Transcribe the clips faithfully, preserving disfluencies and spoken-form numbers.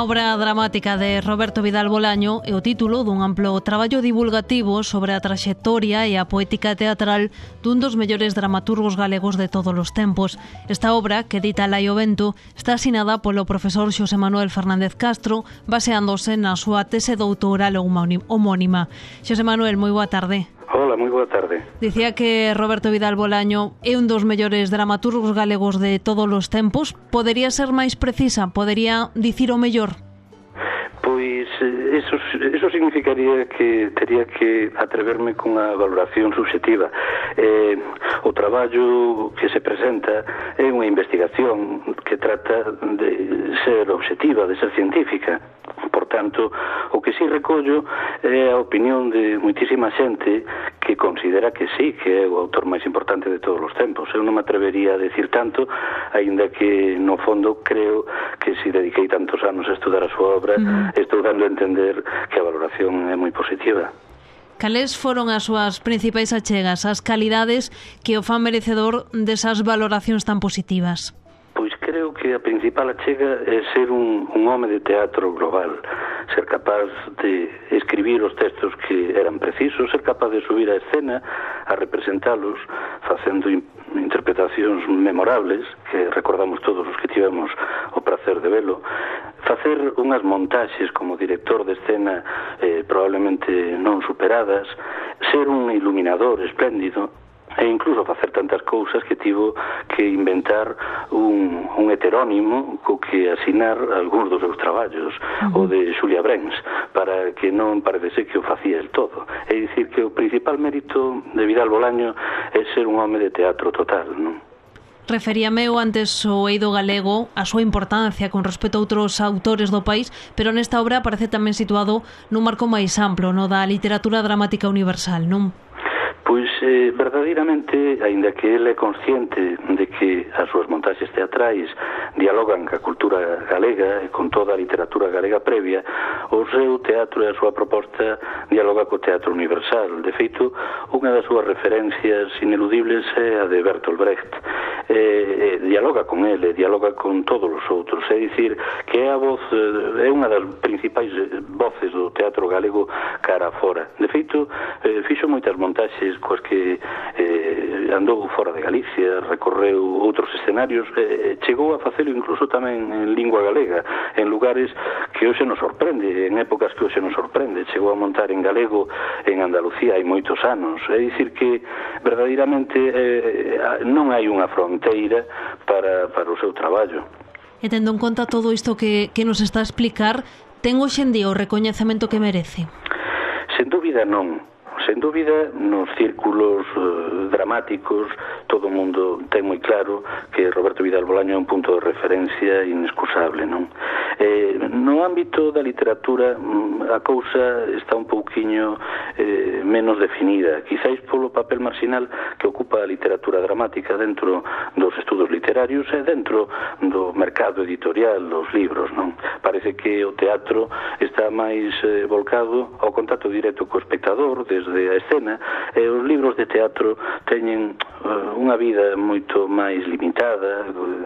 A obra dramática de Roberto Vidal Bolaño é o título dun amplo traballo divulgativo sobre a traxectoria e a poética teatral dun dos mellores dramaturgos galegos de todos os tempos. Esta obra, que edita Lai o Vento, está asinada polo profesor Xosé Manuel Fernández Castro, baseándose na súa tese doutoral homónima. Xosé Manuel, moi boa tarde. Hola, moi boa tarde. Dicía que Roberto Vidal Bolaño é un dos mellores dramaturgos galegos de todos os tempos. Podería ser máis precisa? Podería dicir o mellor? Pois eso, eso significaría que tería que atreverme con a valoración subxetiva. Eh, o traballo que se presenta é unha investigación que trata de ser obxectiva, de ser científica. Por tanto, o que sí recollo é a opinión de moitísima xente que considera que sí, que é o autor máis importante de todos os tempos. Eu non me atrevería a decir tanto, aínda que no fondo creo que si dediquei tantos anos a estudar a súa obra, mm. estou dando a entender que a valoración é moi positiva. Cales foron as súas principais achegas, as calidades que o fan merecedor desas valoracións tan positivas? Pois creo que a principal achega é ser un, un home de teatro global, ser capaz de escribir os textos que eran precisos, ser capaz de subir a escena a representalos facendo interpretacións memorables que recordamos todos os que tivemos o placer de velo, facer unhas montaxes como director de escena eh, probablemente non superadas, ser un iluminador espléndido e incluso facer tantas cousas que tivo que inventar un, un heterónimo co que asinar algúns dos seus traballos, uh-huh. o de Xulia Brens, para que non parecese que o facía el todo. É dicir, que o principal mérito de Vidal Bolaño é ser un home de teatro total, non? Referíame eu antes o eido galego, a súa importancia con respecto a outros autores do país, pero nesta obra aparece tamén situado nun marco máis amplo, no da literatura dramática universal, non? Pois, eh, verdadeiramente, aínda que ele é consciente de que as súas montaxes teatrais dialogan ca cultura galega e con toda a literatura galega previa, o seu teatro e a súa proposta dialoga co teatro universal. De feito, unha das súas referencias ineludibles é a de Bertolt Brecht. Eh, eh, dialoga con ele, dialoga con todos os outros. É dicir, que é a voz, é unha das principais voces do teatro galego cara a fora. De feito, eh, fixo moitas montaxes coas que eh, andou fora de Galicia, recorreu outros escenarios, eh, chegou a facelo incluso tamén en lingua galega, en lugares que hoxe nos sorprende, en épocas que hoxe nos sorprende. Chegou a montar en galego en Andalucía hai moitos anos. É dicir que verdadeiramente eh, non hai unha fronteira para, para o seu traballo. E tendo en conta todo isto que, que nos está a explicar, ten hoxe en día o recoñecemento que merece? Sen dúbida non. Sen dúbida, nos círculos eh, dramáticos, todo o mundo ten moi claro que Roberto Vidal Bolaño é un punto de referencia inexcusable, non? Eh, no ámbito da literatura, a cousa está un pouquiño eh, menos definida, quizáis polo papel marxinal que ocupa a literatura dramática dentro dos estudos literarios e dentro do mercado editorial dos libros, non? Parece que o teatro está máis eh, volcado ao contacto directo co espectador, desde de a escena, e os libros de teatro teñen uh, unha vida moito máis limitada,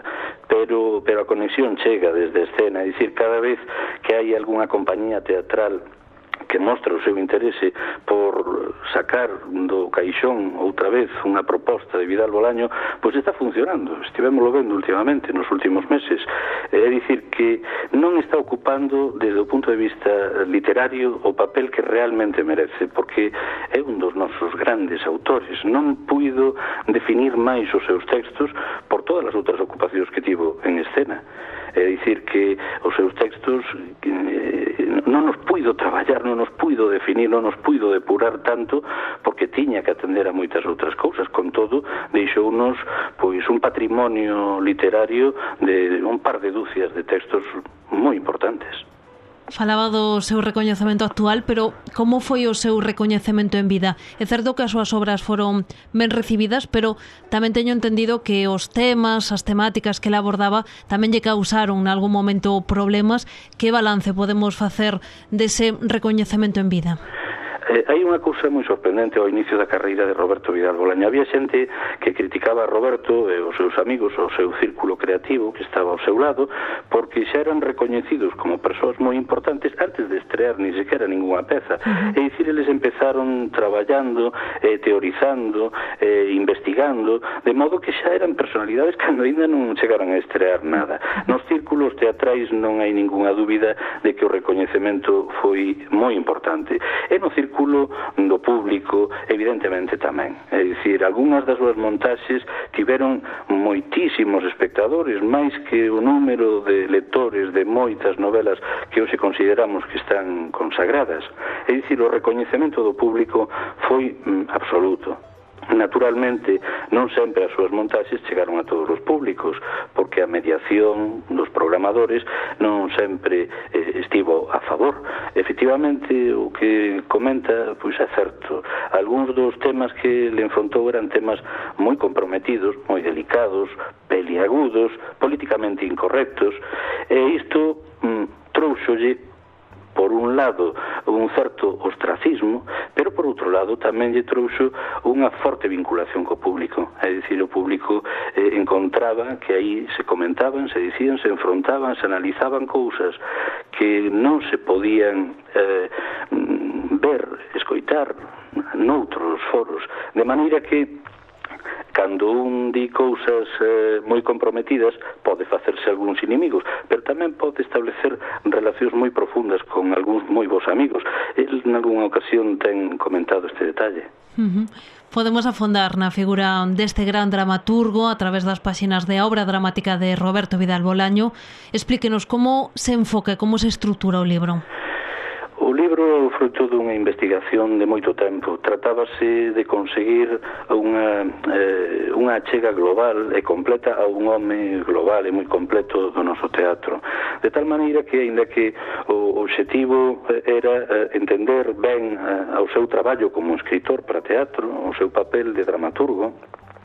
pero, pero a conexión chega desde a escena. É dicir, cada vez que hai algunha compañía teatral que mostra o seu interese por sacar do caixón outra vez unha proposta de Vidal Bolaño, pois está funcionando. Estivémoslo vendo últimamente nos últimos meses. É dicir que non está ocupando desde o punto de vista literario o papel que realmente merece, porque é un dos nosos grandes autores. Non puido definir máis os seus textos por todas as outras ocupacións que tivo en escena. É dicir que os seus textos eh, non nos puido traballar, non nos puido definir, non nos puido depurar tanto, porque tiña que atender a moitas outras cousas. Con todo, deixounos pois un patrimonio literario de un par de dúcias de textos moi importantes. Falaba do seu recoñecemento actual, pero como foi o seu recoñecemento en vida? É certo que as súas obras foron ben recibidas, pero tamén teño entendido que os temas, as temáticas que ela abordaba tamén lle causaron en algún momento problemas. Que balance podemos facer dese recoñecemento en vida? Eh, hai unha cousa moi sorprendente ao inicio da carreira de Roberto Vidal Bolaño. Había xente que criticaba a Roberto e os seus amigos, o seu círculo creativo que estaba ao seu lado, porque xa eran recoñecidos como persoas moi importantes antes de estrear ni sequera ninguna peza. Uh-huh. É dicir, eles empezaron traballando, eh, teorizando, eh, investigando, de modo que xa eran personalidades cando ainda non chegaran a estrear nada. Nos círculos teatrais non hai ninguna dúbida de que o recoñecemento foi moi importante. E no círculo do público, evidentemente tamén. É dicir, algunhas das súas montaxes tiveron moitísimos espectadores, máis que o número de lectores de moitas novelas que hoxe consideramos que están consagradas. É dicir, o recoñecemento do público foi mm, absoluto. Naturalmente, non sempre as súas montaxes chegaron a todos os públicos, porque a mediación dos programadores non sempre eh, estivo a favor. Efectivamente, o que comenta, pois é certo. Algúns dos temas que le enfrontou eran temas moi comprometidos, moi delicados, peliagudos, políticamente incorrectos, e isto mm, trouxolle, por un lado, un certo ostracismo, pero por outro lado tamén lle trouxo unha forte vinculación co público. É dicir, o público eh, encontraba que aí se comentaban, se dicían, se enfrontaban, se analizaban cousas que non se podían eh, ver, escoitar noutros foros, de maneira que cando un di cousas eh, moi comprometidas pode facerse algúns inimigos, pero tamén pode establecer relacións moi profundas con algúns moi bons amigos. El en algunha ocasión ten comentado este detalle. Uh-huh. Podemos afondar na figura deste gran dramaturgo a través das páxinas de obra dramática de Roberto Vidal Bolaño. Explíquenos como se enfoca, como se estrutura o libro. O libro é o fruto dunha investigación de moito tempo. Tratábase de conseguir unha, eh, unha achega global e completa a un home global e moi completo do noso teatro. De tal maneira que, aínda que o obxectivo era entender ben ao seu traballo como escritor para teatro, o seu papel de dramaturgo,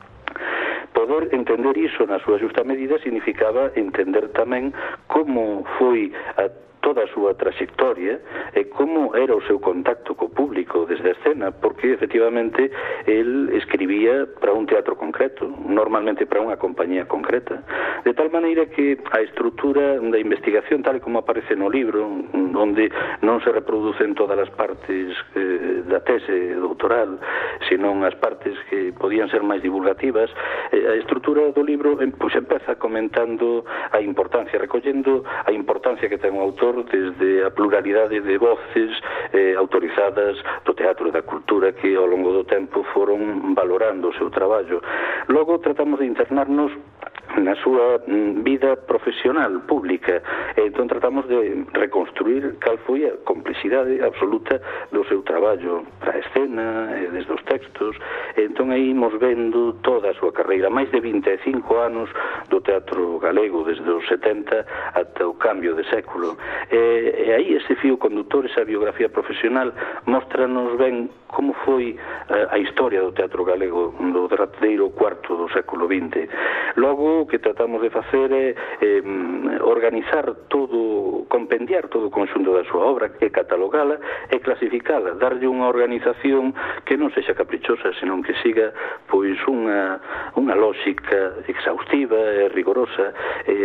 poder entender iso na súa xusta medida significaba entender tamén como foi a toda a súa trayectoria e como era o seu contacto co público desde a escena, porque efectivamente el escribía para un teatro concreto, normalmente para unha compañía concreta, de tal maneira que a estrutura da investigación tal como aparece no libro, onde non se reproducen todas as partes eh, da tese doutoral, senón as partes que podían ser máis divulgativas, eh, a estrutura do libro eh, pois empeza comentando a importancia, recollendo a importancia que ten o autor desde a pluralidade de voces eh, autorizadas do teatro e da cultura que ao longo do tempo foron valorando o seu traballo. Logo tratamos de internarnos na súa vida profesional, pública, e entón tratamos de reconstruir cal foi a complexidade absoluta do seu traballo para a escena, e desde os textos, e entón aí imos vendo toda a súa carreira, máis de vinte e cinco anos do teatro galego, desde os setenta ata o cambio de século. E, e aí ese fío conductor, esa biografía profesional, mostranos ben como foi a, a historia do teatro galego do derradeiro cuarto do século vinte. Logo, o que tratamos de facer é eh, organizar todo, compendiar todo o conxunto da súa obra, e catalogala e clasificala, darlle unha organización que non sexa caprichosa, senón que siga pois unha, unha lógica exhaustiva e rigorosa.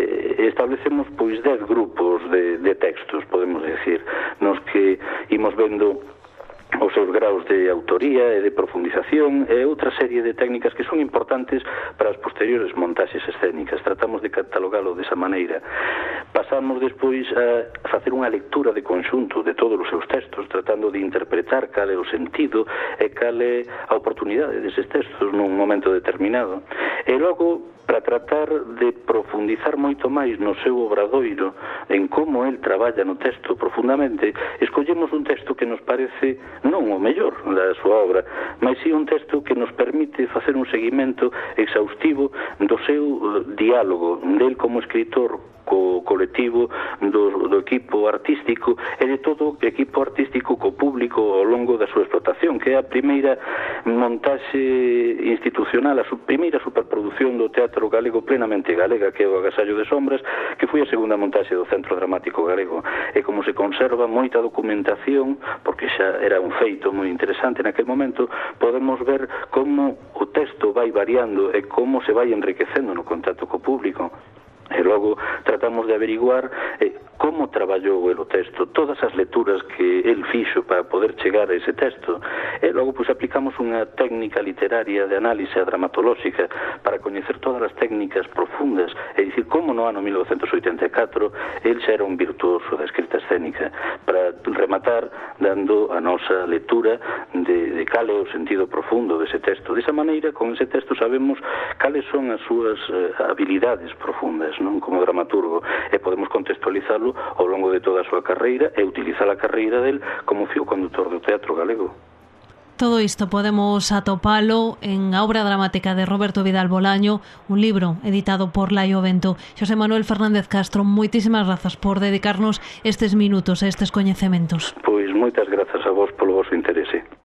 E establecemos pois dez grupos de, de textos, podemos decir, nos que imos vendo os seus graus de autoría e de profundización e outra serie de técnicas que son importantes para as posteriores montaxes escénicas. Tratamos de catalogalo desa maneira. Pasamos despois a facer unha lectura de conxunto de todos os seus textos, tratando de interpretar cal é o sentido e cal é a oportunidade deses textos nun momento determinado. E logo, para tratar de profundizar moito máis no seu obradoiro, en como el traballa no texto profundamente, escollemos un texto que nos parece non o mellor da súa obra, mas si un texto que nos permite facer un seguimento exhaustivo do seu diálogo del como escritor co do colectivo, do, do equipo artístico e de todo o equipo artístico co público ao longo da súa explotación, que é a primeira montaxe institucional, a su, primeira superproducción do teatro galego plenamente galega, que é o Agasallo de Sombras, que foi a segunda montaxe do Centro Dramático Galego. E como se conserva moita documentación, porque xa era un feito moi interesante naquel momento, podemos ver como o texto vai variando e como se vai enriquecendo no contacto co público. E logo tratamos de averiguar eh, como traballou el o texto, todas as lecturas que el fixo para poder chegar a ese texto. E logo pues, aplicamos unha técnica literaria de análise dramatolóxica para coñecer todas as técnicas profundas, e dicir como no ano mil novecentos oitenta e catro el xa era un virtuoso da escrita escénica, para rematar dando a nosa lectura de, de cal é o sentido profundo dese texto. Desa maneira, con ese texto sabemos cales son as súas eh, habilidades profundas, non, como dramaturgo, e podemos contextualizalo ao longo de toda a súa carreira e utilizar a carreira del como fío conductor do teatro galego. Todo isto podemos atopalo en a obra dramática de Roberto Vidal Bolaño, un libro editado por Laio Vento. Xosé Manuel Fernández Castro, moitísimas grazas por dedicarnos estes minutos a estes coñecementos. Pois moitas grazas a vos polo vosso interese.